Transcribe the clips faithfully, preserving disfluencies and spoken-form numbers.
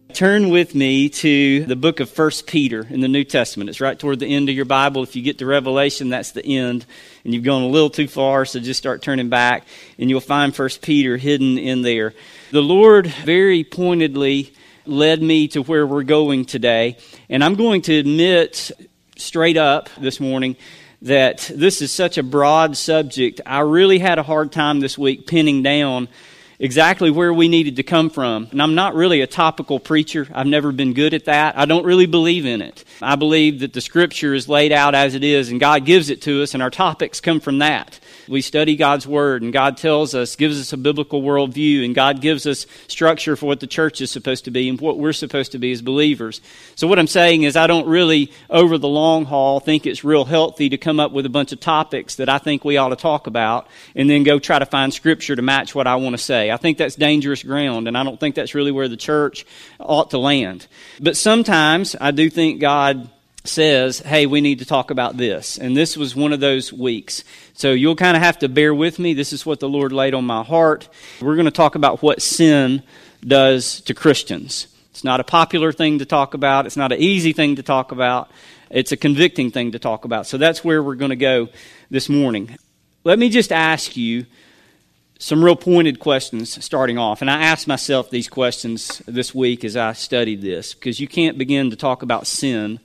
Turn with me to the book of First Peter in the New Testament. It's right toward the end of your Bible. If you get to Revelation, that's the end. And you've gone a little too far, so just start turning back. And you'll find First Peter hidden in there. The Lord very pointedly led me to where we're going today. And I'm going to admit straight up this morning that this is such a broad subject. I really had a hard time this week pinning down exactly where we needed to come from. And I'm not really a topical preacher. I've never been good at that. I don't really believe in it. I believe that the Scripture is laid out as it is, and God gives it to us, and our topics come from that. We study God's Word, and God tells us, gives us a biblical worldview, and God gives us structure for what the church is supposed to be and what we're supposed to be as believers. So what I'm saying is I don't really, over the long haul, think it's real healthy to come up with a bunch of topics that I think we ought to talk about and then go try to find Scripture to match what I want to say. I think that's dangerous ground, and I don't think that's really where the church ought to land. But sometimes I do think God says, hey, we need to talk about this. And this was one of those weeks. So you'll kind of have to bear with me. This is what the Lord laid on my heart. We're going to talk about what sin does to Christians. It's not a popular thing to talk about. It's not an easy thing to talk about. It's a convicting thing to talk about. So that's where we're going to go this morning. Let me just ask you some real pointed questions starting off. And I asked myself these questions this week as I studied this, because you can't begin to talk about sin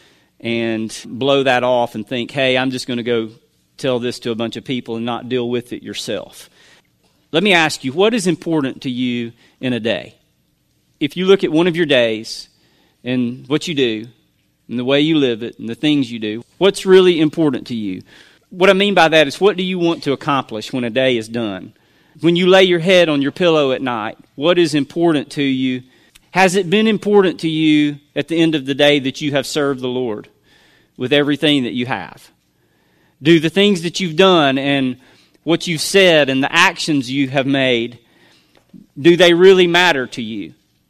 and blow that off and think, hey, I'm just going to go tell this to a bunch of people and not deal with it yourself. Let me ask you, what is important to you in a day? If you look at one of your days and what you do and the way you live it and the things you do, what's really important to you? What I mean by that is, what do you want to accomplish when a day is done? When you lay your head on your pillow at night, what is important to you? Has it been important to you at the end of the day that you have served the Lord with everything that you have? Do the things that you've done and what you've said and the actions you have made, do they really matter to you?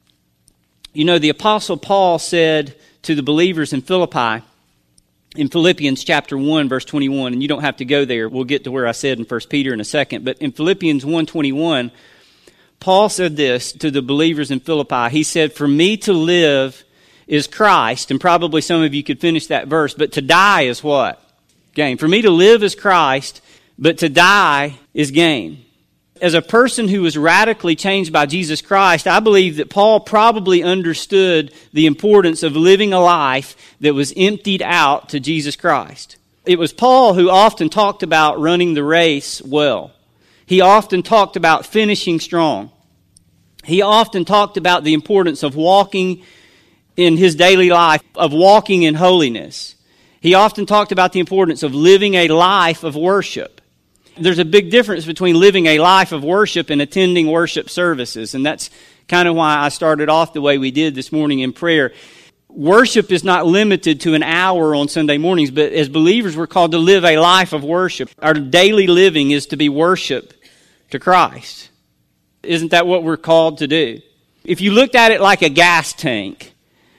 You know, the Apostle Paul said to the believers in Philippi, in Philippians chapter one, verse twenty-one, and you don't have to go there. We'll get to where I said in First Peter in a second. But in Philippians one twenty-one, Paul said this to the believers in Philippi. He said, for me to live is Christ. And probably some of you could finish that verse. But to die is what? Gain. For me to live is Christ, but to die is gain. As a person who was radically changed by Jesus Christ, I believe that Paul probably understood the importance of living a life that was emptied out to Jesus Christ. It was Paul who often talked about running the race well. He often talked about finishing strong. He often talked about the importance of walking in his daily life, of walking in holiness. He often talked about the importance of living a life of worship. There's a big difference between living a life of worship and attending worship services, and that's kind of why I started off the way we did this morning in prayer. Worship is not limited to an hour on Sunday mornings, but as believers we're called to live a life of worship. Our daily living is to be worship to Christ. Isn't that what we're called to do? If you looked at it like a gas tank,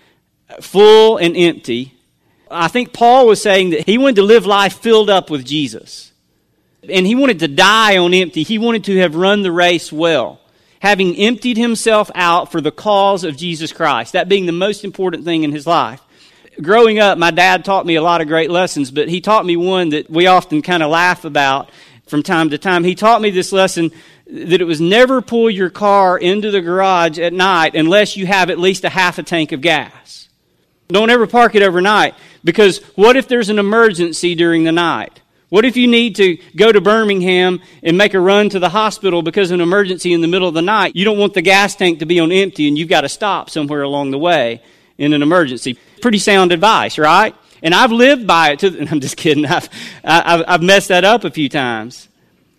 full and empty, I think Paul was saying that he wanted to live life filled up with Jesus. And he wanted to die on empty. He wanted to have run the race well, having emptied himself out for the cause of Jesus Christ, that being the most important thing in his life. Growing up, my dad taught me a lot of great lessons, but he taught me one that we often kind of laugh about from time to time. He taught me this lesson that it was never pull your car into the garage at night unless you have at least a half a tank of gas. Don't ever park it overnight, because what if there's an emergency during the night? What if you need to go to Birmingham and make a run to the hospital because of an emergency in the middle of the night? You don't want the gas tank to be on empty and you've got to stop somewhere along the way in an emergency. Pretty sound advice, right? And I've lived by it too. I'm just kidding. I've, I've, I've messed that up a few times.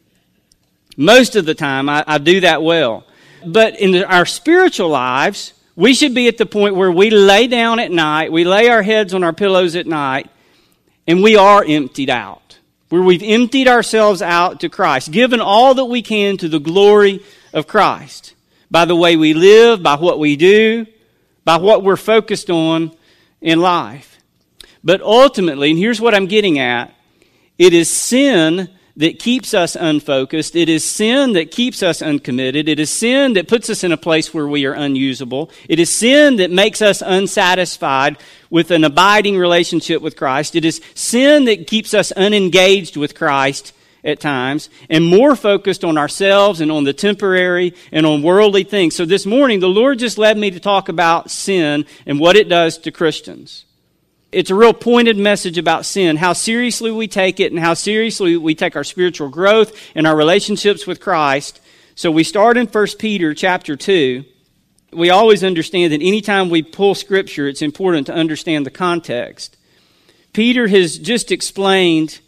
Most of the time, I, I do that well. But in the, our spiritual lives, we should be at the point where we lay down at night, we lay our heads on our pillows at night, and we are emptied out. Where we've emptied ourselves out to Christ, given all that we can to the glory of Christ, by the way we live, by what we do, by what we're focused on in life. But ultimately, and here's what I'm getting at, it is sin that keeps us unfocused. It is sin that keeps us uncommitted. It is sin that puts us in a place where we are unusable. It is sin that makes us unsatisfied with an abiding relationship with Christ. It is sin that keeps us unengaged with Christ at times, and more focused on ourselves and on the temporary and on worldly things. So this morning, the Lord just led me to talk about sin and what it does to Christians. It's a real pointed message about sin, how seriously we take it and how seriously we take our spiritual growth and our relationships with Christ. So we start in First Peter chapter two. We always understand that anytime we pull Scripture, it's important to understand the context. Peter has just explained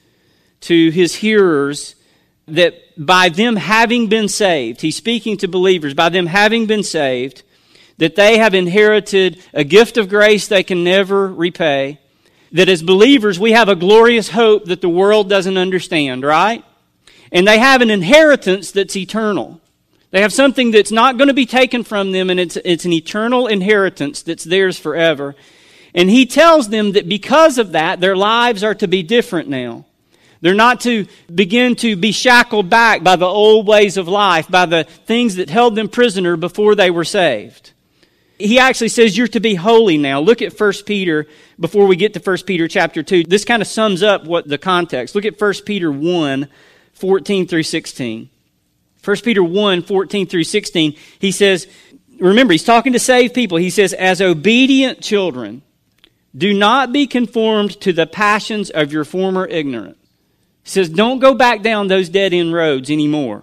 to his hearers that by them having been saved, he's speaking to believers, by them having been saved, that they have inherited a gift of grace they can never repay, that as believers we have a glorious hope that the world doesn't understand, right? And they have an inheritance that's eternal. They have something that's not going to be taken from them, and it's, it's an eternal inheritance that's theirs forever. And he tells them that because of that, their lives are to be different now. They're not to begin to be shackled back by the old ways of life, by the things that held them prisoner before they were saved. He actually says you're to be holy now. Look at First Peter, before we get to First Peter chapter two. This kind of sums up what the context. Look at First Peter one, fourteen through sixteen. First Peter one, fourteen through sixteen, he says, remember, he's talking to saved people. He says, as obedient children, do not be conformed to the passions of your former ignorance. He says, don't go back down those dead-end roads anymore.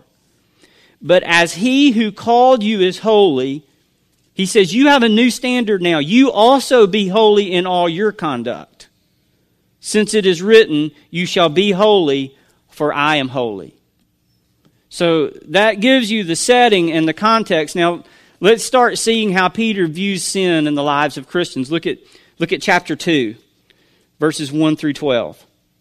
But as he who called you is holy, he says, you have a new standard now. You also be holy in all your conduct. Since it is written, you shall be holy, for I am holy. So that gives you the setting and the context. Now, let's start seeing how Peter views sin in the lives of Christians. Look at, look at chapter two, verses one through twelve.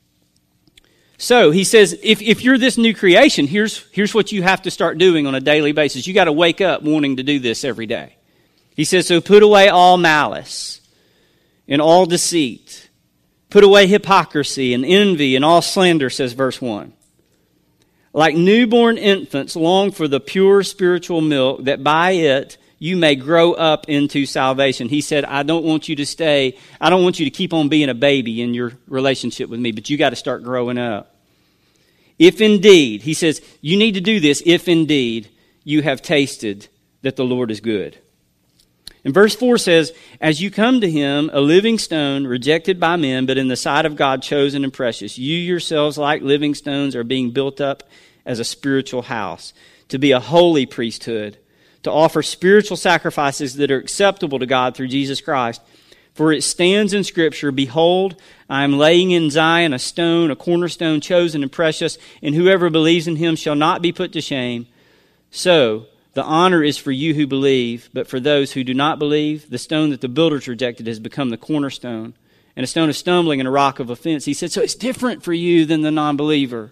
So he says, if, if you're this new creation, here's, here's what you have to start doing on a daily basis. You got to wake up wanting to do this every day. He says, so put away all malice and all deceit. Put away hypocrisy and envy and all slander, says verse one. Like newborn infants, long for the pure spiritual milk, that by it you may grow up into salvation. He said, I don't want you to stay, I don't want you to keep on being a baby in your relationship with me, but you got to start growing up. If indeed, he says, you need to do this, if indeed you have tasted that the Lord is good. And verse four says, as you come to him, a living stone, rejected by men, but in the sight of God chosen and precious, you yourselves, like living stones, are being built up as a spiritual house, to be a holy priesthood, to offer spiritual sacrifices that are acceptable to God through Jesus Christ. For it stands in Scripture, behold, I am laying in Zion a stone, a cornerstone chosen and precious, and whoever believes in him shall not be put to shame. So, the honor is for you who believe, but for those who do not believe, the stone that the builders rejected has become the cornerstone, and a stone of stumbling and a rock of offense. He said, so it's different for you than the non-believer.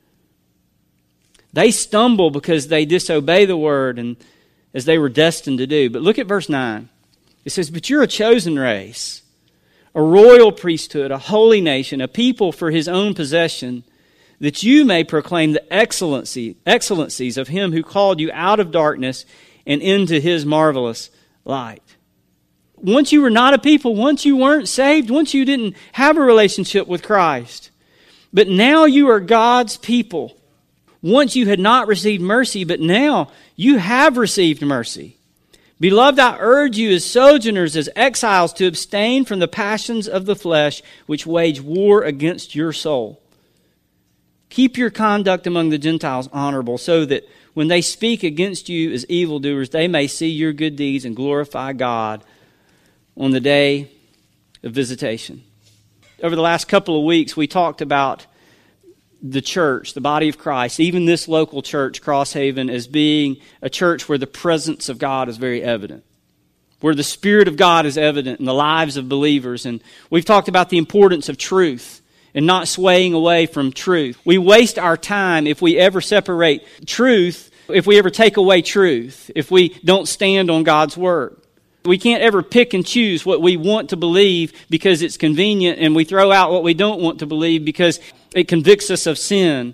They stumble because they disobey the word, and as they were destined to do. But look at verse nine. It says, but you're a chosen race, a royal priesthood, a holy nation, a people for his own possession, that you may proclaim the excellency, excellencies of him who called you out of darkness and into his marvelous light. Once you were not a people, once you weren't saved, once you didn't have a relationship with Christ, but now you are God's people. Once you had not received mercy, but now you have received mercy. Beloved, I urge you as sojourners, as exiles, to abstain from the passions of the flesh which wage war against your soul. Keep your conduct among the Gentiles honorable, so that when they speak against you as evildoers, they may see your good deeds and glorify God on the day of visitation. Over the last couple of weeks, we talked about the church, the body of Christ, even this local church, Crosshaven, as being a church where the presence of God is very evident, where the Spirit of God is evident in the lives of believers. And we've talked about the importance of truth and not swaying away from truth. We waste our time if we ever separate truth, if we ever take away truth, if we don't stand on God's Word. We can't ever pick and choose what we want to believe because it's convenient, and we throw out what we don't want to believe because it convicts us of sin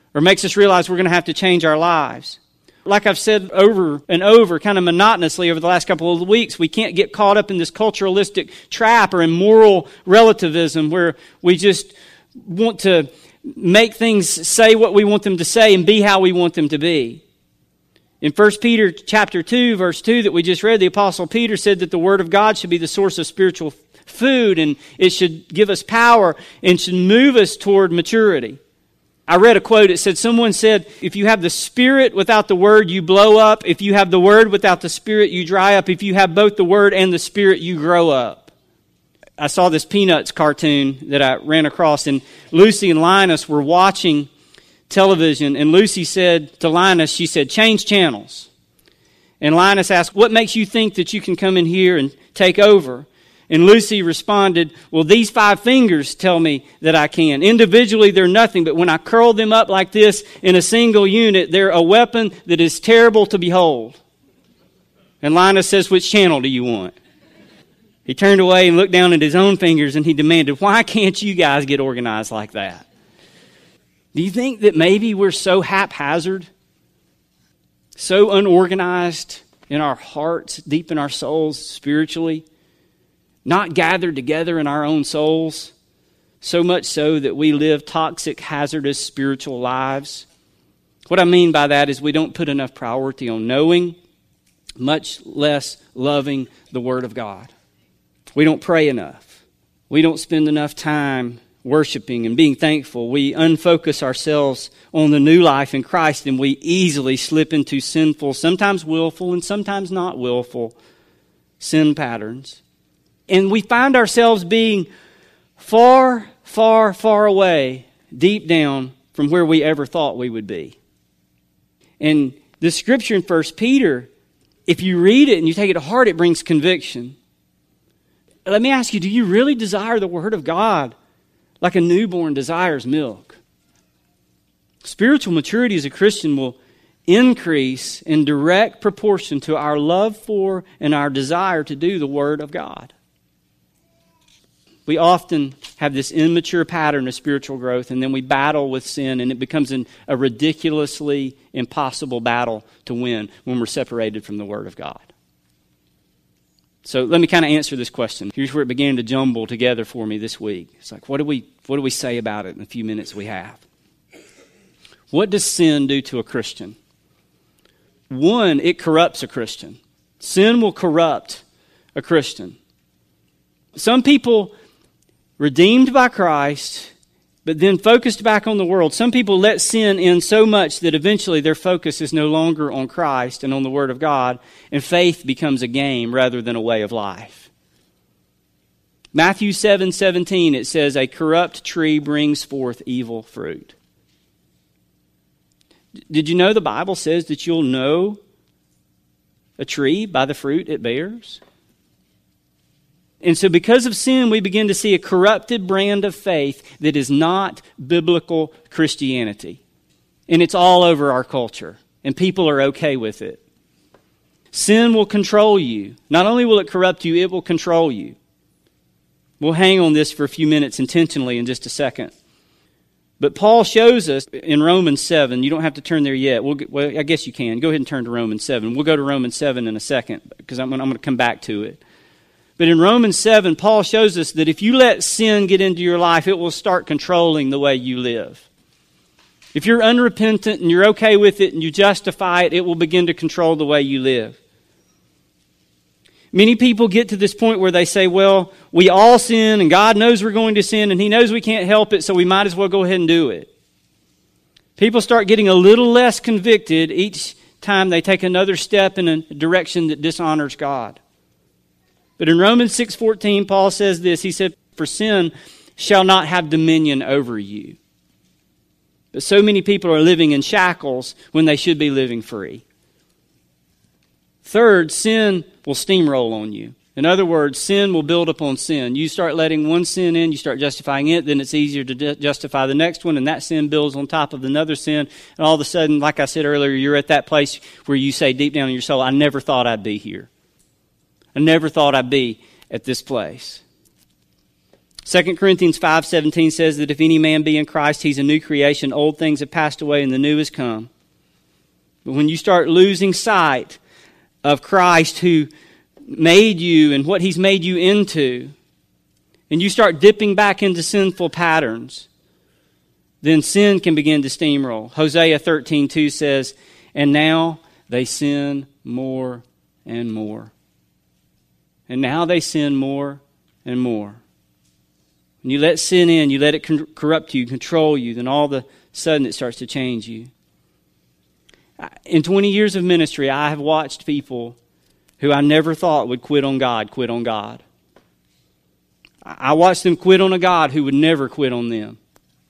or makes us realize we're going to have to change our lives. Like I've said over and over, kind of monotonously over the last couple of weeks, we can't get caught up in this culturalistic trap or in moral relativism where we just want to make things say what we want them to say and be how we want them to be. In First Peter chapter two, verse two that we just read, the Apostle Peter said that the Word of God should be the source of spiritual food, and it should give us power and should move us toward maturity. I read a quote. It said, someone said, if you have the Spirit without the Word, you blow up. If you have the Word without the Spirit, you dry up. If you have both the Word and the Spirit, you grow up. I saw this Peanuts cartoon that I ran across, and Lucy and Linus were watching television, and Lucy said to Linus, she said, change channels. And Linus asked, what makes you think that you can come in here and take over? And Lucy responded, well, these five fingers tell me that I can. Individually, they're nothing, but when I curl them up like this in a single unit, they're a weapon that is terrible to behold. And Linus says, which channel do you want? He turned away and looked down at his own fingers, and he demanded, why can't you guys get organized like that? Do you think that maybe we're so haphazard, so unorganized in our hearts, deep in our souls, spiritually, not gathered together in our own souls, so much so that we live toxic, hazardous spiritual lives? What I mean by that is we don't put enough priority on knowing, much less loving the Word of God. We don't pray enough. We don't spend enough time worshiping and being thankful. We unfocus ourselves on the new life in Christ, and we easily slip into sinful, sometimes willful and sometimes not willful, sin patterns. And we find ourselves being far, far, far away, deep down from where we ever thought we would be. And the scripture in First Peter, if you read it and you take it to heart, it brings conviction. Let me ask you, do you really desire the Word of God like a newborn desires milk? Spiritual maturity as a Christian will increase in direct proportion to our love for and our desire to do the Word of God. We often have this immature pattern of spiritual growth, and then we battle with sin, and it becomes an, a ridiculously impossible battle to win when we're separated from the Word of God. So let me kind of answer this question. Here's where it began to jumble together for me this week. It's like, what do we what do we say about it in the few minutes we have? What does sin do to a Christian? One, it corrupts a Christian. Sin will corrupt a Christian. Some people redeemed by Christ, but then focused back on the world. Some people let sin in so much that eventually their focus is no longer on Christ and on the Word of God, and faith becomes a game rather than a way of life. Matthew seven seventeen, it says, a corrupt tree brings forth evil fruit. Did you know the Bible says that you'll know a tree by the fruit it bears? And so because of sin, we begin to see a corrupted brand of faith that is not biblical Christianity. And it's all over our culture. And people are okay with it. Sin will control you. Not only will it corrupt you, it will control you. We'll hang on this for a few minutes intentionally in just a second. But Paul shows us in Romans seven, you don't have to turn there yet. We'll, well, I guess you can. Go ahead and turn to Romans seven. We'll go to Romans seven in a second because I'm, I'm going to come back to it. But in Romans seven, Paul shows us that if you let sin get into your life, it will start controlling the way you live. If you're unrepentant and you're okay with it and you justify it, it will begin to control the way you live. Many people get to this point where they say, well, we all sin and God knows we're going to sin and He knows we can't help it, so we might as well go ahead and do it. People start getting a little less convicted each time they take another step in a direction that dishonors God. But in Romans six fourteen, Paul says this. He said, for sin shall not have dominion over you. But so many people are living in shackles when they should be living free. Third, sin will steamroll on you. In other words, sin will build upon sin. You start letting one sin in, you start justifying it, then it's easier to ju- justify the next one, and that sin builds on top of another sin. And all of a sudden, like I said earlier, you're at that place where you say deep down in your soul, I never thought I'd be here. I never thought I'd be at this place. Second Corinthians five seventeen says that if any man be in Christ, he's a new creation. Old things have passed away and the new has come. But when you start losing sight of Christ who made you and what he's made you into, and you start dipping back into sinful patterns, then sin can begin to steamroll. Hosea thirteen two says, and now they sin more and more. And now they sin more and more. When you let sin in, you let it corrupt you, control you, then all of a sudden it starts to change you. In twenty years of ministry, I have watched people who I never thought would quit on God, quit on God. I watched them quit on a God who would never quit on them.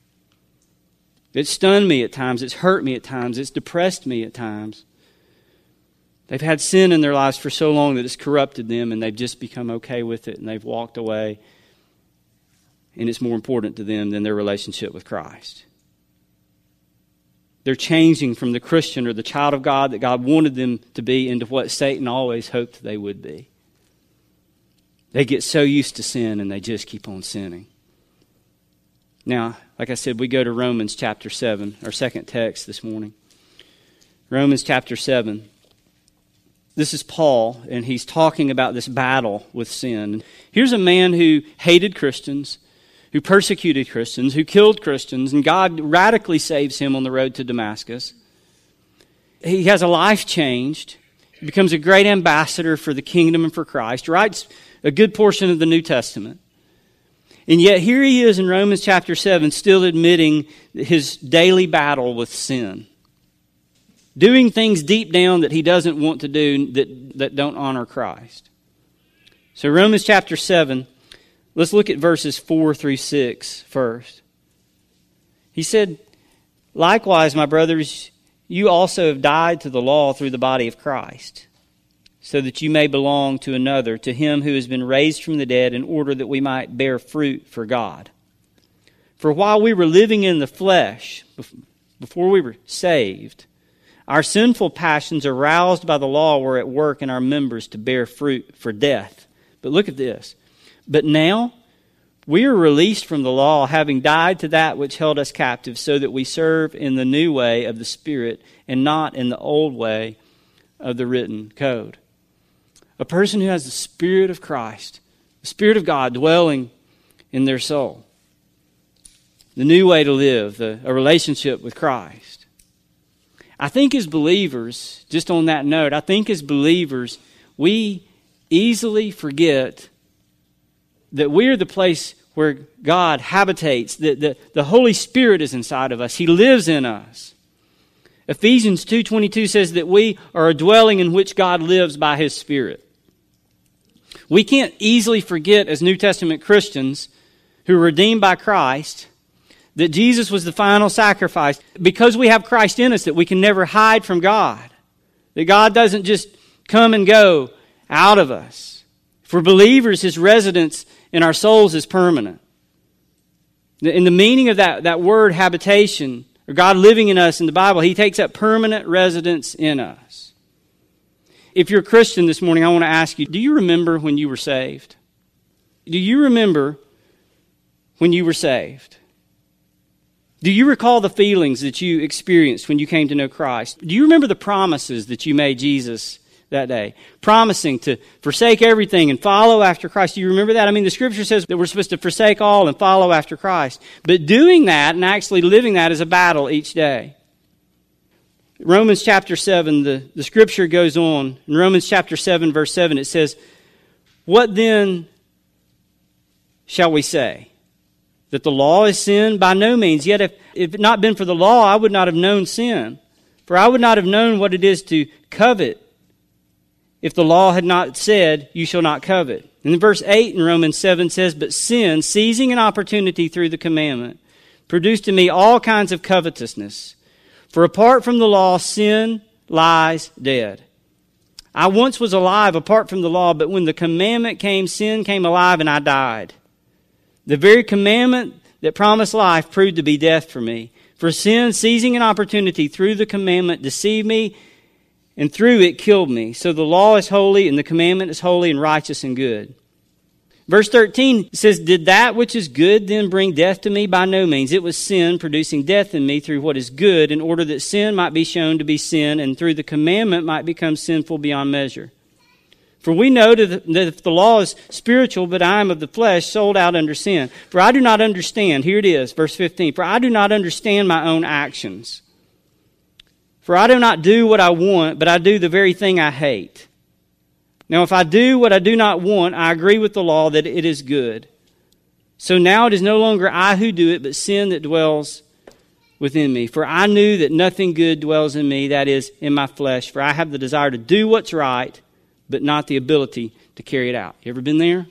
It stunned me at times. It's hurt me at times. It's depressed me at times. They've had sin in their lives for so long that it's corrupted them, and they've just become okay with it, and they've walked away. And it's more important to them than their relationship with Christ. They're changing from the Christian or the child of God that God wanted them to be into what Satan always hoped they would be. They get so used to sin and they just keep on sinning. Now, like I said, we go to Romans chapter seven, our second text this morning. Romans chapter seven. This is Paul, and he's talking about this battle with sin. Here's a man who hated Christians, who persecuted Christians, who killed Christians, and God radically saves him on the road to Damascus. He has a life changed. He becomes a great ambassador for the kingdom and for Christ, writes a good portion of the New Testament. And yet here he is in Romans chapter seven, still admitting his daily battle with sin. Doing things deep down that he doesn't want to do that, that don't honor Christ. So Romans chapter seven, let's look at verses four through six first. He said, likewise, my brothers, you also have died to the law through the body of Christ, so that you may belong to another, to him who has been raised from the dead, in order that we might bear fruit for God. For while we were living in the flesh, before we were saved, our sinful passions aroused by the law were at work in our members to bear fruit for death. But look at this. But now we are released from the law, having died to that which held us captive, so that we serve in the new way of the Spirit and not in the old way of the written code. A person who has the Spirit of Christ, the Spirit of God dwelling in their soul. The new way to live, the, a relationship with Christ. I think as believers, just on that note, I think as believers, we easily forget that we're the place where God habitates, that the, the Holy Spirit is inside of us. He lives in us. Ephesians two twenty-two says that we are a dwelling in which God lives by His Spirit. We can't easily forget as New Testament Christians who are redeemed by Christ that Jesus was the final sacrifice. Because we have Christ in us, that we can never hide from God. That God doesn't just come and go out of us. For believers, His residence in our souls is permanent. In the meaning of that, that word habitation, or God living in us in the Bible, He takes up permanent residence in us. If you're a Christian this morning, I want to ask you, do you remember when you were saved? Do you remember when you were saved? Do you recall the feelings that you experienced when you came to know Christ? Do you remember the promises that you made Jesus that day? Promising to forsake everything and follow after Christ. Do you remember that? I mean, the Scripture says that we're supposed to forsake all and follow after Christ. But doing that and actually living that is a battle each day. Romans chapter seven, the, the Scripture goes on. In Romans chapter seven, verse seven, it says, what then shall we say? That the law is sin? By no means. Yet if, if it not been for the law, I would not have known sin. For I would not have known what it is to covet if the law had not said, you shall not covet. And then verse eight in Romans seven says, but sin, seizing an opportunity through the commandment, produced in me all kinds of covetousness. For apart from the law, sin lies dead. I once was alive apart from the law, but when the commandment came, sin came alive and I died. The very commandment that promised life proved to be death for me. For sin, seizing an opportunity through the commandment, deceived me, and through it killed me. So the law is holy, and the commandment is holy and righteous and good. Verse thirteen says, did that which is good then bring death to me? By no means. It was sin producing death in me through what is good, in order that sin might be shown to be sin, and through the commandment might become sinful beyond measure. For we know that if the law is spiritual, but I am of the flesh, sold out under sin. For I do not understand, here it is, verse fifteen, for I do not understand my own actions. For I do not do what I want, but I do the very thing I hate. Now, if I do what I do not want, I agree with the law that it is good. So now it is no longer I who do it, but sin that dwells within me. For I knew that nothing good dwells in me, that is, in my flesh. For I have the desire to do what's right, but not the ability to carry it out. You ever been there?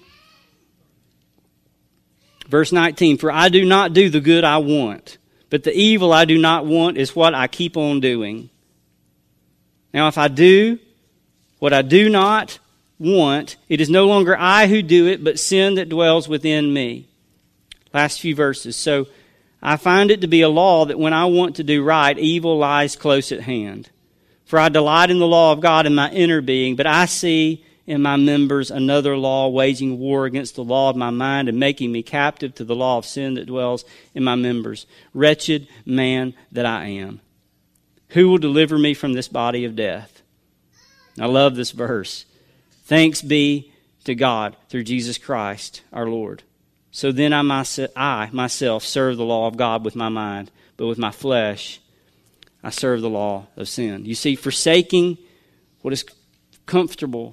Verse nineteen, for I do not do the good I want, but the evil I do not want is what I keep on doing. Now, if I do what I do not want, it is no longer I who do it, but sin that dwells within me. Last few verses. So I find it to be a law that when I want to do right, evil lies close at hand. For I delight in the law of God in my inner being, but I see in my members another law waging war against the law of my mind and making me captive to the law of sin that dwells in my members. Wretched man that I am. Who will deliver me from this body of death? I love this verse. Thanks be to God through Jesus Christ our Lord. So then I myself, I myself serve the law of God with my mind, but with my flesh I serve the law of sin. You see, forsaking what is comfortable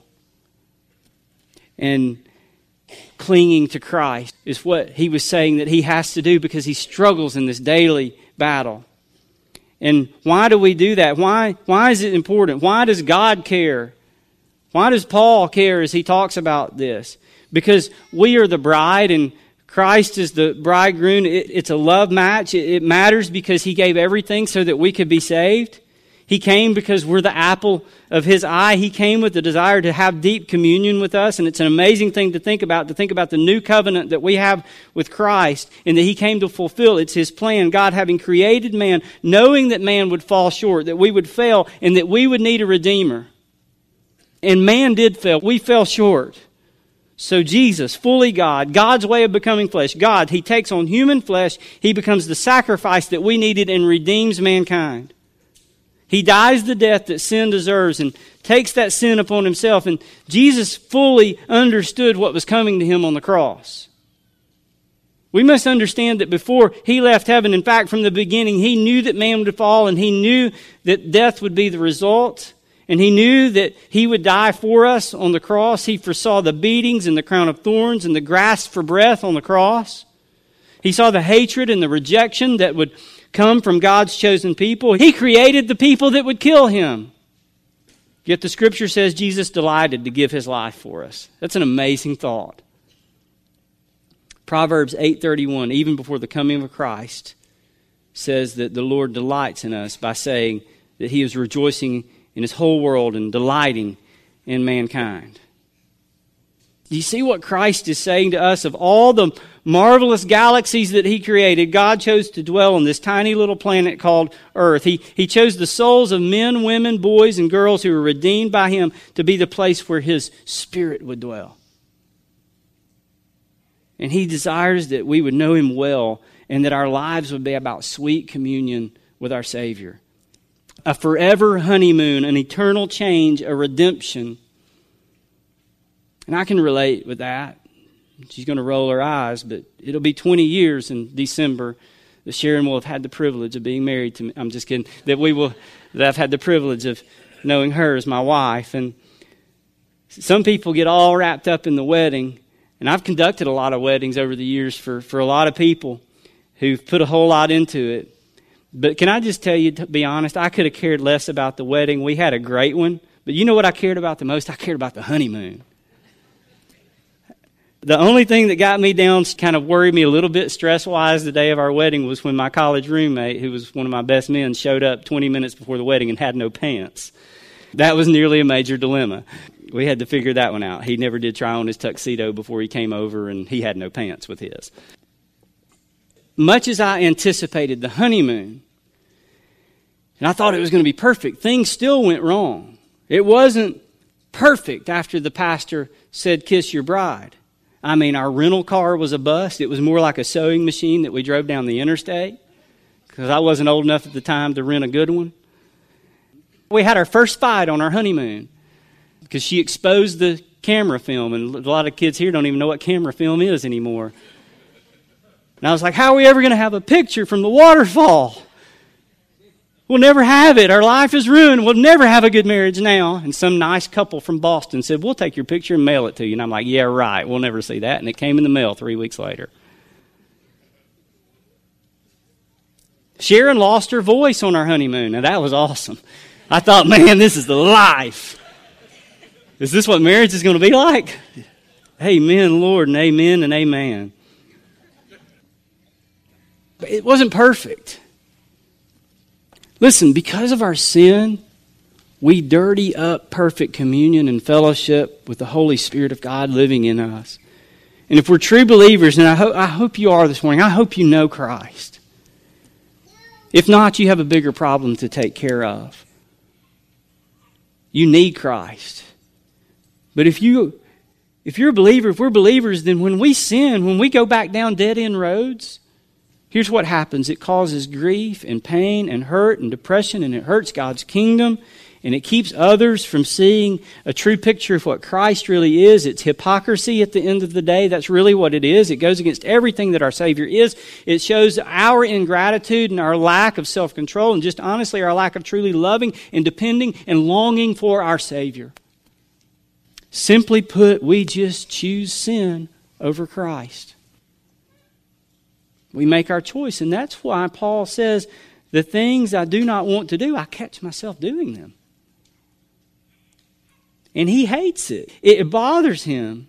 and clinging to Christ is what he was saying that he has to do because he struggles in this daily battle. And why do we do that? Why, why is it important? Why does God care? Why does Paul care as he talks about this? Because we are the bride and Christ is the bridegroom. It, it's a love match. It, it matters because he gave everything so that we could be saved. He came because we're the apple of his eye. He came with the desire to have deep communion with us. And it's an amazing thing to think about, to think about the new covenant that we have with Christ and that he came to fulfill. It's his plan. God having created man, knowing that man would fall short, that we would fail, and that we would need a redeemer. And man did fail. We fell short. So Jesus, fully God, God's way of becoming flesh, God, he takes on human flesh. He becomes the sacrifice that we needed and redeems mankind. He dies the death that sin deserves and takes that sin upon himself. And Jesus fully understood what was coming to him on the cross. We must understand that before he left heaven, in fact, from the beginning, he knew that man would fall and he knew that death would be the result. And he knew that he would die for us on the cross. He foresaw the beatings and the crown of thorns and the grasp for breath on the cross. He saw the hatred and the rejection that would come from God's chosen people. He created the people that would kill him. Yet the scripture says Jesus delighted to give his life for us. That's an amazing thought. Proverbs eight thirty-one, even before the coming of Christ, says that the Lord delights in us by saying that he is rejoicing in his whole world and delighting in mankind. Do you see what Christ is saying to us? Of all the marvelous galaxies that he created, God chose to dwell on this tiny little planet called Earth. He, he chose the souls of men, women, boys, and girls who were redeemed by him to be the place where his Spirit would dwell. And he desires that we would know him well and that our lives would be about sweet communion with our Savior. A forever honeymoon, an eternal change, a redemption. And I can relate with that. She's going to roll her eyes, but it'll be twenty years in December that Sharon will have had the privilege of being married to me. I'm just kidding. That we will, that I've had the privilege of knowing her as my wife. And some people get all wrapped up in the wedding. And I've conducted a lot of weddings over the years for, for a lot of people who've put a whole lot into it. But can I just tell you, to be honest, I could have cared less about the wedding. We had a great one. But you know what I cared about the most? I cared about the honeymoon. The only thing that got me down, kind of worried me a little bit stress-wise the day of our wedding was when my college roommate, who was one of my best men, showed up twenty minutes before the wedding and had no pants. That was nearly a major dilemma. We had to figure that one out. He never did try on his tuxedo before he came over, and he had no pants with his. Much as I anticipated the honeymoon, and I thought it was going to be perfect, things still went wrong. It wasn't perfect after the pastor said, "Kiss your bride." I mean, our rental car was a bust. It was more like a sewing machine that we drove down the interstate because I wasn't old enough at the time to rent a good one. We had our first fight on our honeymoon because she exposed the camera film, and a lot of kids here don't even know what camera film is anymore. And I was like, how are we ever going to have a picture from the waterfall? We'll never have it. Our life is ruined. We'll never have a good marriage now. And some nice couple from Boston said, we'll take your picture and mail it to you. And I'm like, yeah, right. We'll never see that. And it came in the mail three weeks later. Sharon lost her voice on our honeymoon, and that was awesome. I thought, man, this is the life. Is this what marriage is going to be like? Amen, Lord, and amen and amen. But it wasn't perfect. Listen, because of our sin, we dirty up perfect communion and fellowship with the Holy Spirit of God living in us. And if we're true believers, and I, ho- I hope you are this morning, I hope you know Christ. If not, you have a bigger problem to take care of. You need Christ. But if you, if you're a believer, if we're believers, then when we sin, when we go back down dead-end roads, here's what happens. It causes grief and pain and hurt and depression, and it hurts God's kingdom, and it keeps others from seeing a true picture of what Christ really is. It's hypocrisy at the end of the day. That's really what it is. It goes against everything that our Savior is. It shows our ingratitude and our lack of self-control, and just honestly our lack of truly loving and depending and longing for our Savior. Simply put, we just choose sin over Christ. We make our choice, and that's why Paul says, the things I do not want to do, I catch myself doing them. And he hates it. It bothers him.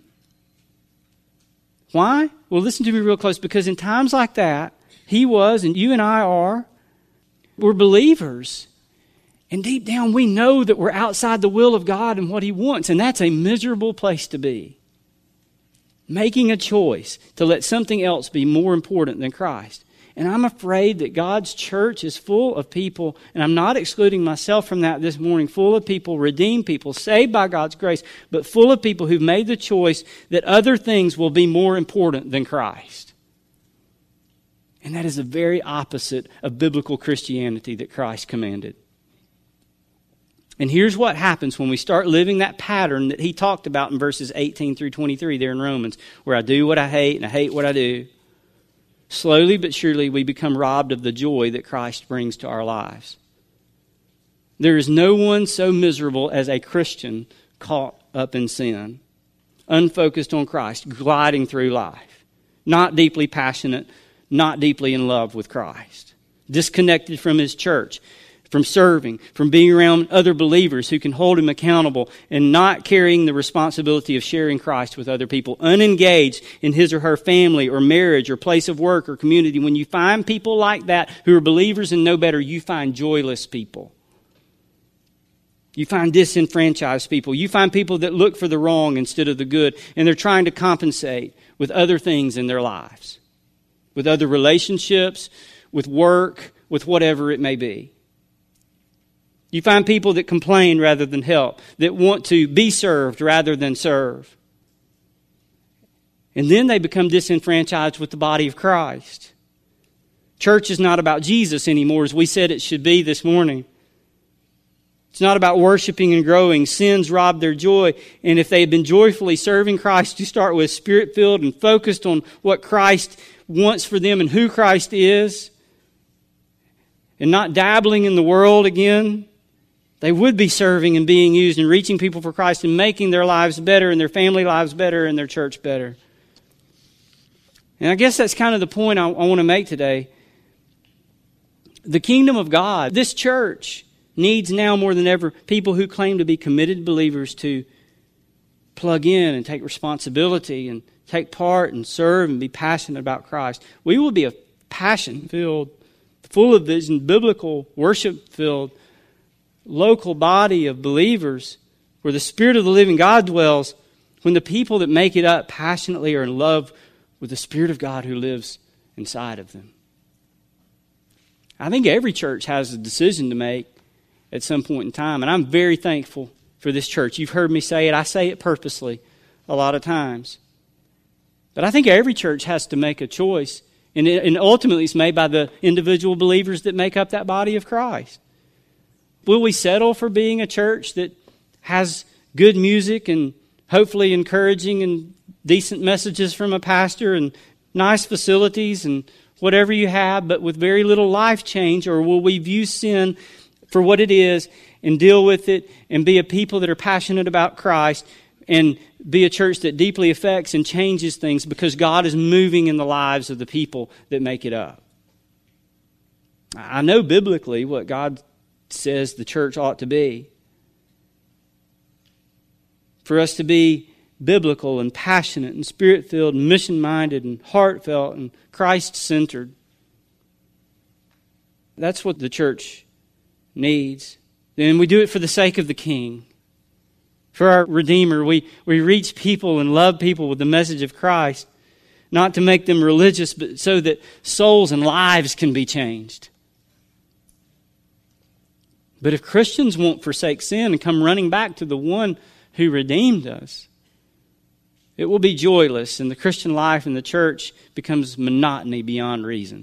Why? Well, listen to me real close, because in times like that, he was, and you and I are, we're believers. And deep down, we know that we're outside the will of God and what he wants, and that's a miserable place to be. Making a choice to let something else be more important than Christ. And I'm afraid that God's church is full of people, and I'm not excluding myself from that this morning, full of people, redeemed people, saved by God's grace, but full of people who've made the choice that other things will be more important than Christ. And that is the very opposite of biblical Christianity that Christ commanded. And here's what happens when we start living that pattern that he talked about in verses eighteen through twenty-three there in Romans, where I do what I hate and I hate what I do. Slowly but surely we become robbed of the joy that Christ brings to our lives. There is no one so miserable as a Christian caught up in sin, unfocused on Christ, gliding through life, not deeply passionate, not deeply in love with Christ, disconnected from his church, from serving, from being around other believers who can hold him accountable, and not carrying the responsibility of sharing Christ with other people, unengaged in his or her family or marriage or place of work or community. When you find people like that who are believers and know better, you find joyless people. You find disenfranchised people. You find people that look for the wrong instead of the good, and they're trying to compensate with other things in their lives, with other relationships, with work, with whatever it may be. You find people that complain rather than help, that want to be served rather than serve. And then they become disenfranchised with the body of Christ. Church is not about Jesus anymore, as we said it should be this morning. It's not about worshiping and growing. Sins rob their joy. And if they had been joyfully serving Christ to start with, Spirit-filled and focused on what Christ wants for them and who Christ is, and not dabbling in the world again, they would be serving and being used and reaching people for Christ and making their lives better and their family lives better and their church better. And I guess that's kind of the point I, I want to make today. The kingdom of God, this church, needs now more than ever people who claim to be committed believers to plug in and take responsibility and take part and serve and be passionate about Christ. We will be a passion-filled, full of vision, biblical, worship-filled, local body of believers where the Spirit of the living God dwells, when the people that make it up passionately are in love with the Spirit of God who lives inside of them. I think every church has a decision to make at some point in time, and I'm very thankful for this church. You've heard me say it. I say it purposely a lot of times. But I think every church has to make a choice. And, it, and ultimately it's made by the individual believers that make up that body of Christ. Will we settle for being a church that has good music and hopefully encouraging and decent messages from a pastor and nice facilities and whatever you have, but with very little life change? Or will we view sin for what it is and deal with it and be a people that are passionate about Christ and be a church that deeply affects and changes things because God is moving in the lives of the people that make it up? I know biblically what God says the church ought to be. For us to be biblical and passionate and spirit-filled and mission-minded and heartfelt and Christ-centered. That's what the church needs. And we do it for the sake of the King. For our Redeemer, we, we reach people and love people with the message of Christ, not to make them religious, but so that souls and lives can be changed. But if Christians won't forsake sin and come running back to the one who redeemed us, it will be joyless, and the Christian life in the church becomes monotony beyond reason.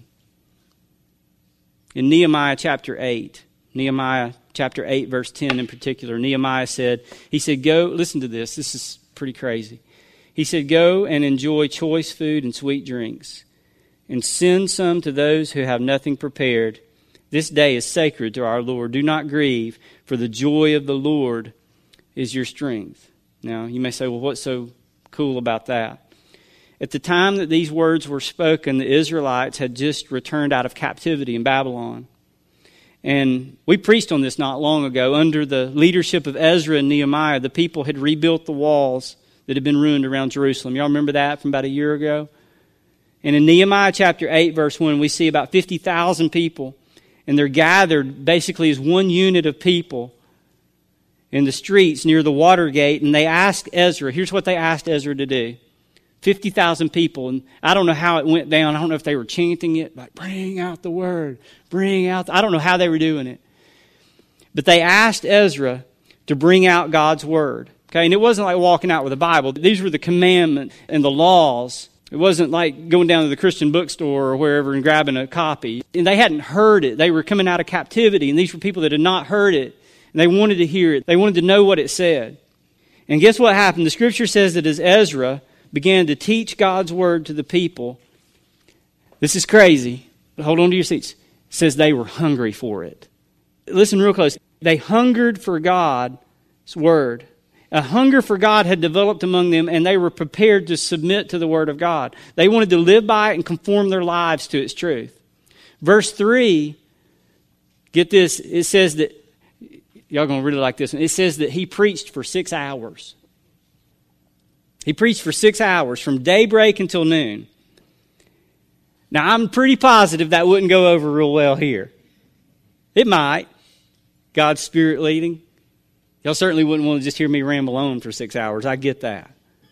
In Nehemiah chapter eight, Nehemiah chapter eight, verse ten in particular, Nehemiah said, he said, go, listen to this, this is pretty crazy. He said, go and enjoy choice food and sweet drinks, and send some to those who have nothing prepared. This day is sacred to our Lord. Do not grieve, for the joy of the Lord is your strength. Now, you may say, well, what's so cool about that? At the time that these words were spoken, the Israelites had just returned out of captivity in Babylon. And we preached on this not long ago. Under the leadership of Ezra and Nehemiah, the people had rebuilt the walls that had been ruined around Jerusalem. Y'all remember that from about a year ago? And in Nehemiah chapter eight, verse one, we see about fifty thousand people. And they're gathered basically as one unit of people in the streets near the water gate. And they asked Ezra, here's what they asked Ezra to do. fifty thousand people. And I don't know how it went down. I don't know if they were chanting it, like, bring out the word, bring out. The... I don't know how they were doing it. But they asked Ezra to bring out God's word. Okay, and it wasn't like walking out with a Bible. These were the commandments and the laws. It wasn't like going down to the Christian bookstore or wherever and grabbing a copy. And they hadn't heard it. They were coming out of captivity. And these were people that had not heard it. And they wanted to hear it. They wanted to know what it said. And guess what happened? The scripture says that as Ezra began to teach God's word to the people, this is crazy. Hold on to your seats. It says they were hungry for it. Listen real close. They hungered for God's word. A hunger for God had developed among them, and they were prepared to submit to the word of God. They wanted to live by it and conform their lives to its truth. Verse three, get this, it says that, y'all going to really like this one. It says that he preached for six hours. He preached for six hours from daybreak until noon. Now, I'm pretty positive that wouldn't go over real well here. It might. God's Spirit leading. Y'all certainly wouldn't want to just hear me ramble on for six hours. I get that.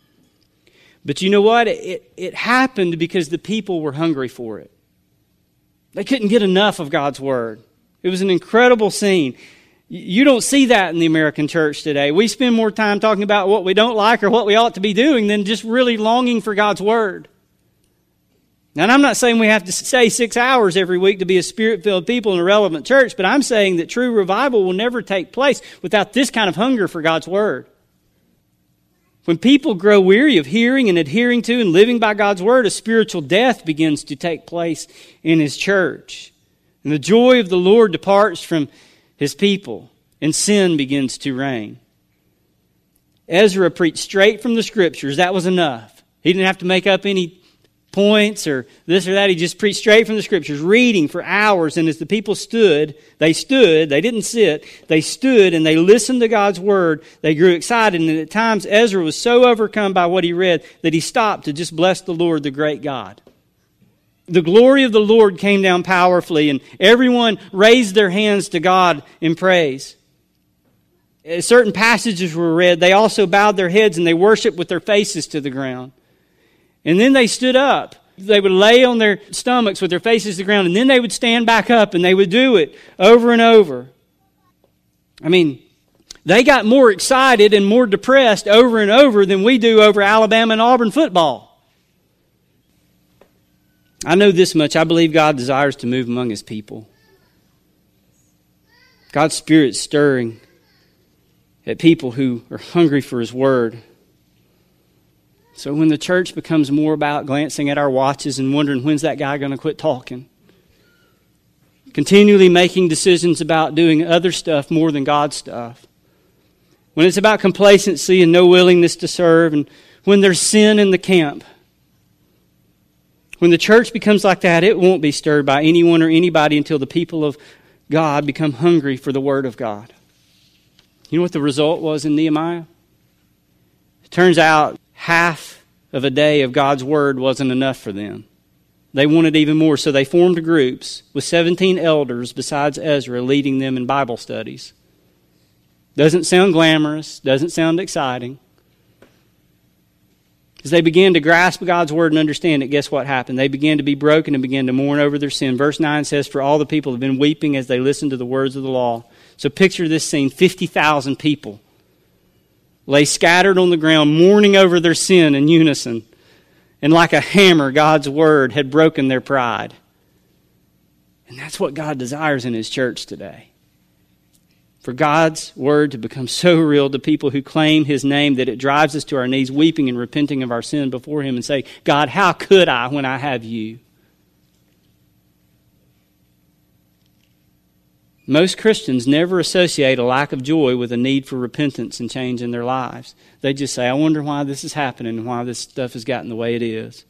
But you know what? It, it happened because the people were hungry for it. They couldn't get enough of God's word. It was an incredible scene. You don't see that in the American church today. We spend more time talking about what we don't like or what we ought to be doing than just really longing for God's word. Now, and I'm not saying we have to stay six hours every week to be a spirit-filled people in a relevant church, but I'm saying that true revival will never take place without this kind of hunger for God's word. When people grow weary of hearing and adhering to and living by God's word, a spiritual death begins to take place in His church. And the joy of the Lord departs from His people, and sin begins to reign. Ezra preached straight from the Scriptures. That was enough. He didn't have to make up any points or this or that. He just preached straight from the Scriptures, reading for hours. And as the people stood, they stood, they didn't sit, they stood and they listened to God's word. They grew excited. And at times Ezra was so overcome by what he read that he stopped to just bless the Lord, the great God. The glory of the Lord came down powerfully, and everyone raised their hands to God in praise. As certain passages were read, they also bowed their heads and they worshiped with their faces to the ground. And then they stood up. They would lay on their stomachs with their faces to the ground, and then they would stand back up, and they would do it over and over. I mean, they got more excited and more depressed over and over than we do over Alabama and Auburn football. I know this much. I believe God desires to move among His people. God's Spirit's stirring at people who are hungry for His Word. So when the church becomes more about glancing at our watches and wondering, when's that guy going to quit talking? Continually making decisions about doing other stuff more than God's stuff. When it's about complacency and no willingness to serve, and when there's sin in the camp. When the church becomes like that, it won't be stirred by anyone or anybody until the people of God become hungry for the Word of God. You know what the result was in Nehemiah? It turns out half of a day of God's Word wasn't enough for them. They wanted even more, so they formed groups with seventeen elders besides Ezra leading them in Bible studies. Doesn't sound glamorous, doesn't sound exciting. As they began to grasp God's Word and understand it, guess what happened? They began to be broken and began to mourn over their sin. Verse nine says, for all the people have been weeping as they listened to the words of the law. So picture this scene, fifty thousand people lay scattered on the ground, mourning over their sin in unison. And like a hammer, God's Word had broken their pride. And that's what God desires in His church today. For God's Word to become so real to people who claim His name that it drives us to our knees, weeping and repenting of our sin before Him and say, God, how could I when I have You? Most Christians never associate a lack of joy with a need for repentance and change in their lives. They just say, I wonder why this is happening and why this stuff has gotten the way it is.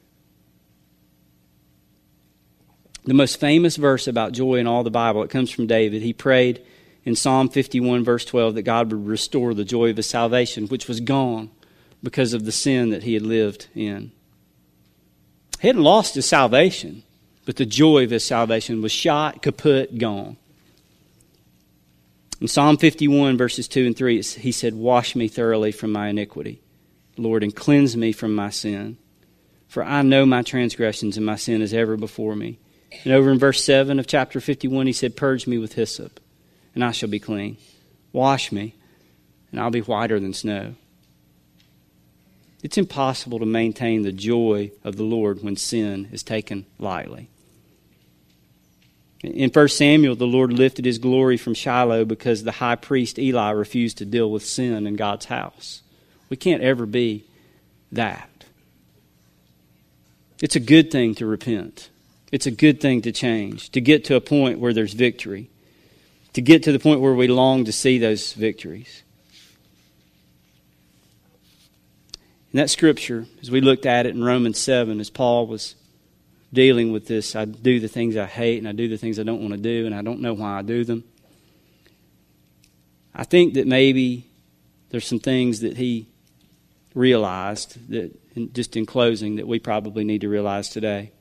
The most famous verse about joy in all the Bible, it comes from David. He prayed in Psalm fifty-one, verse twelve, that God would restore the joy of His salvation, which was gone because of the sin that he had lived in. He hadn't lost his salvation, but the joy of his salvation was shot, kaput, gone. In Psalm fifty-one, verses two and three, he said, wash me thoroughly from my iniquity, Lord, and cleanse me from my sin. For I know my transgressions, and my sin is ever before me. And over in verse seven of chapter fifty-one, he said, purge me with hyssop, and I shall be clean. Wash me, and I'll be whiter than snow. It's impossible to maintain the joy of the Lord when sin is taken lightly. In First Samuel, the Lord lifted His glory from Shiloh because the high priest Eli refused to deal with sin in God's house. We can't ever be that. It's a good thing to repent. It's a good thing to change, to get to a point where there's victory, to get to the point where we long to see those victories. In that scripture, as we looked at it in Romans seven, as Paul was dealing with this, I do the things I hate and I do the things I don't want to do and I don't know why I do them. I think that maybe there's some things that he realized that, just in closing, that we probably need to realize today.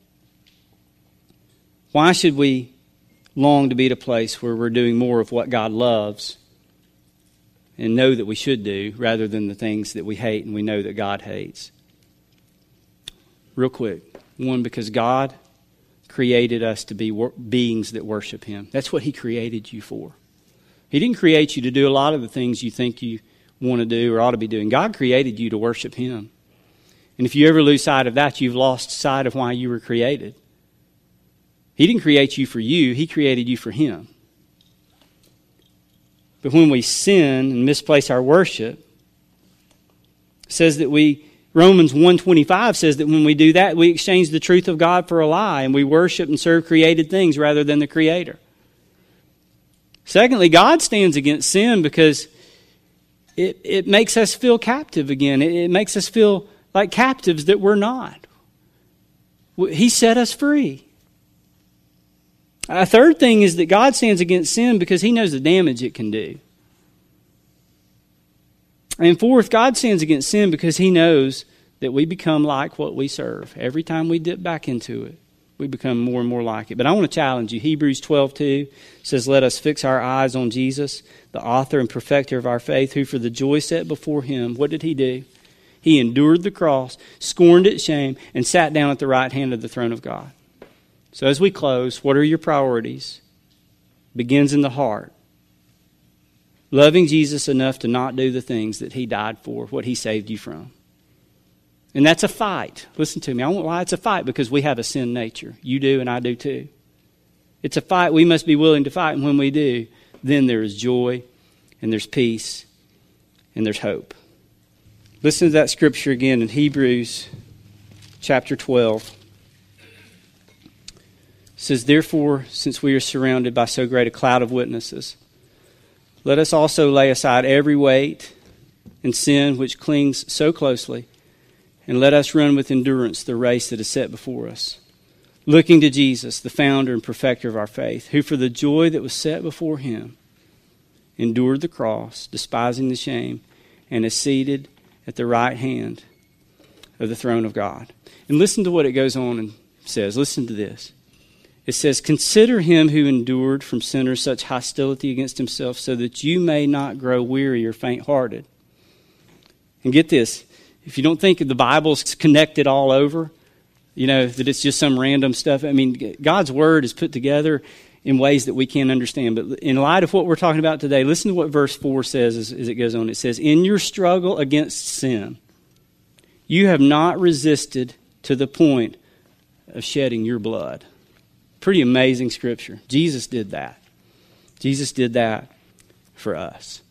Why should we long to be at a place where we're doing more of what God loves and know that we should do rather than the things that we hate and we know that God hates? Real quick. One, because God created us to be wor- beings that worship Him. That's what He created you for. He didn't create you to do a lot of the things you think you want to do or ought to be doing. God created you to worship Him. And if you ever lose sight of that, you've lost sight of why you were created. He didn't create you for you. He created you for Him. But when we sin and misplace our worship, it says that we Romans one twenty-five says that when we do that, we exchange the truth of God for a lie, and we worship and serve created things rather than the Creator. Secondly, God stands against sin because it, it makes us feel captive again. It, it makes us feel like captives that we're not. He set us free. A third thing is that God stands against sin because He knows the damage it can do. And fourth, God stands against sin because He knows that we become like what we serve. Every time we dip back into it, we become more and more like it. But I want to challenge you. Hebrews twelve two says, let us fix our eyes on Jesus, the author and perfecter of our faith, who for the joy set before Him, what did He do? He endured the cross, scorned its shame, and sat down at the right hand of the throne of God. So as we close, what are your priorities? Begins in the heart. Loving Jesus enough to not do the things that He died for, what He saved you from. And that's a fight. Listen to me. I won't lie, it's a fight because we have a sin nature. You do and I do too. It's a fight we must be willing to fight. And when we do, then there is joy and there's peace and there's hope. Listen to that scripture again in Hebrews chapter twelve. It says, therefore, since we are surrounded by so great a cloud of witnesses, let us also lay aside every weight and sin which clings so closely, and let us run with endurance the race that is set before us, looking to Jesus, the founder and perfecter of our faith, who for the joy that was set before him endured the cross, despising the shame, and is seated at the right hand of the throne of God. And listen to what it goes on and says. Listen to this. It says, consider him who endured from sinners such hostility against himself, so that you may not grow weary or faint-hearted. And get this, if you don't think the Bible's connected all over, you know, that it's just some random stuff. I mean, God's Word is put together in ways that we can't understand. But in light of what we're talking about today, listen to what verse four says as, as it goes on. It says, in your struggle against sin, you have not resisted to the point of shedding your blood. Pretty amazing scripture. Jesus did that. Jesus did that for us.